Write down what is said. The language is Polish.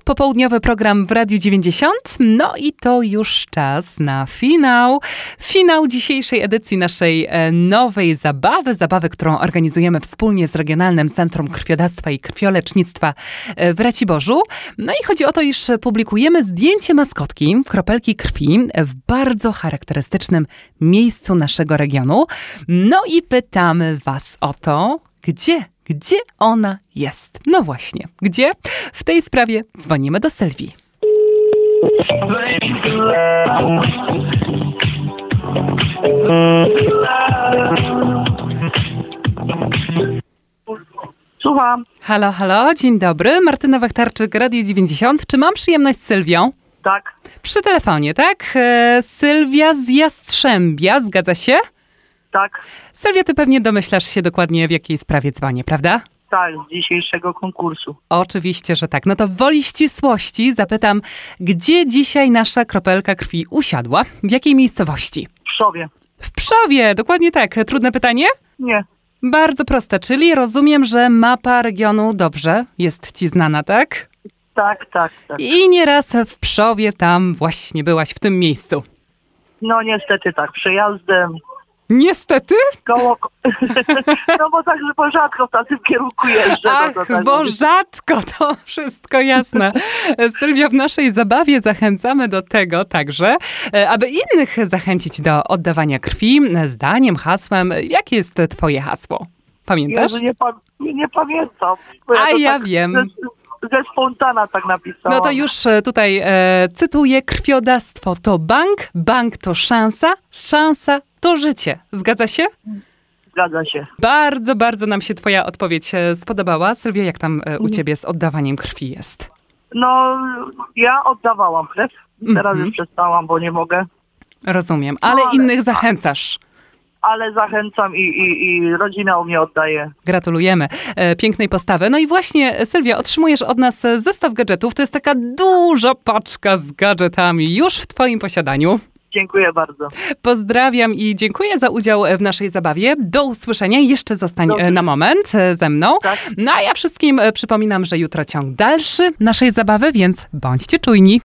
Popołudniowy program w Radiu 90. No i to już czas na finał. Finał dzisiejszej edycji naszej nowej zabawy, którą organizujemy wspólnie z Regionalnym Centrum Krwiodawstwa i Krwiolecznictwa w Raciborzu. No i chodzi o to, iż publikujemy zdjęcie maskotki, kropelki krwi, w bardzo charakterystycznym miejscu naszego regionu. No i pytamy was o to, gdzie ona jest? No właśnie, gdzie? W tej sprawie dzwonimy do Sylwii. Słucham. Halo, dzień dobry. Martyna Wachtarczyk, Radio 90. Czy mam przyjemność z Sylwią? Tak, Przy telefonie, tak? Sylwia z Jastrzębia, zgadza się? tak, Sylwia, ty pewnie domyślasz się dokładnie, w jakiej sprawie dzwonię, prawda? tak, z dzisiejszego konkursu. Oczywiście, że tak. No to woli ścisłości zapytam, gdzie dzisiaj nasza kropelka krwi usiadła? W jakiej miejscowości? W Przowie. W Przowie, dokładnie tak. Trudne pytanie? Nie, Bardzo proste, czyli rozumiem, że mapa regionu dobrze jest ci znana, tak? tak. I nieraz w Przowie tam właśnie byłaś, w tym miejscu. No niestety tak, przejazdem, Niestety? koło... No bo tak, bo rzadko w takim kierunku jeżdżę. Ach, to tak bo mówię. rzadko, to wszystko jasne. Sylwia, w naszej zabawie zachęcamy do tego także, aby innych zachęcić do oddawania krwi zdaniem, hasłem. Jakie jest twoje hasło? Pamiętasz? Jezu, nie pamiętam. Bo A to ja tak wiem. Ze spontana tak napisałam. No to już tutaj cytuję. Krwiodawstwo to bank to szansa to życie. Zgadza się? Zgadza się. Bardzo, bardzo nam się twoja odpowiedź spodobała. Sylwia, jak tam u ciebie z oddawaniem krwi jest? No, ja oddawałam krew. Teraz już przestałam, bo nie mogę. Rozumiem, ale innych zachęcasz. Ale zachęcam i rodzina u mnie oddaje. Gratulujemy pięknej postawy. No i właśnie, Sylwia, otrzymujesz od nas zestaw gadżetów. To jest taka duża paczka z gadżetami już w twoim posiadaniu. Dziękuję bardzo. Pozdrawiam i dziękuję za udział w naszej zabawie. Do usłyszenia. Jeszcze zostań na moment ze mną. Tak. No a ja wszystkim przypominam, że jutro ciąg dalszy naszej zabawy, więc bądźcie czujni.